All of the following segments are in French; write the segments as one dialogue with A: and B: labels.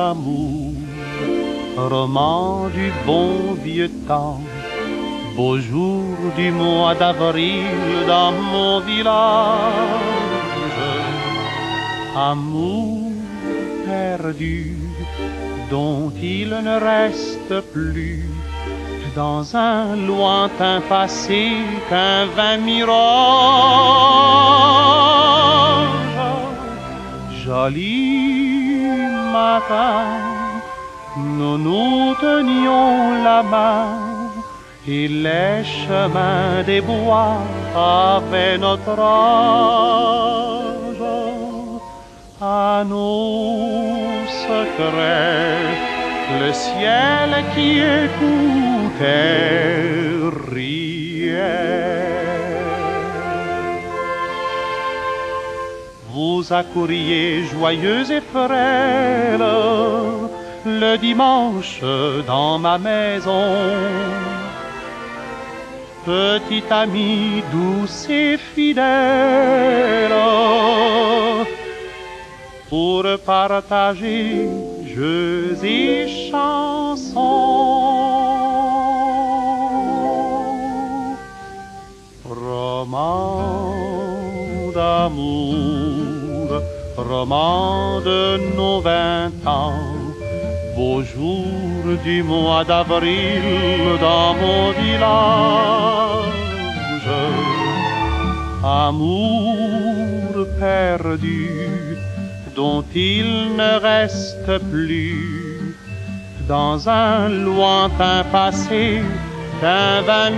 A: d'amour, roman du bon vieux temps, beau jour du mois d'avril dans mon village. Amour perdu dont il ne reste plus dans un lointain passé qu'un vain mirage. Joli matin, nous nous tenions la main et les chemins des bois avaient notre âge. À nos secrets, le ciel qui écoutait riait. Vous accouriez joyeuse et frêle le dimanche dans ma maison. Petite amie douce et fidèle, pour partager jeux et chansons. Roman d'amour, roman de nos 20 ans, beau jour du mois d'avril dans mon village. Amour perdu dont il ne reste plus dans un lointain passé qu'un vain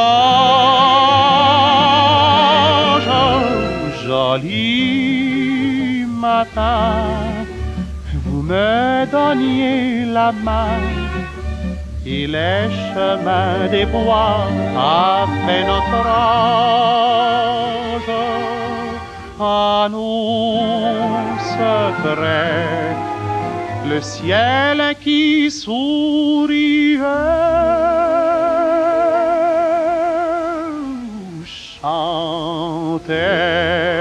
A: mirage. Joli matin, vous me donniez la main et les chemins des bois avaient notre âge. À nos secrets, le ciel qui souriait chantait.